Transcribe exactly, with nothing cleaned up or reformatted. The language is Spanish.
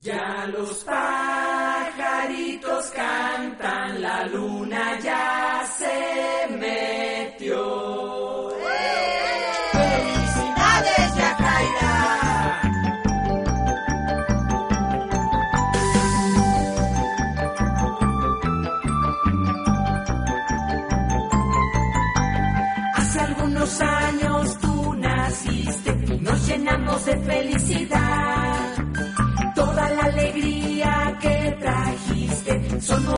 Ya los pajaritos cantan, la luna ya se metió. ¡Felicidades, Yajaira! Hace algunos años tú naciste, nos llenamos de felicidad. Toda la alegría que trajiste son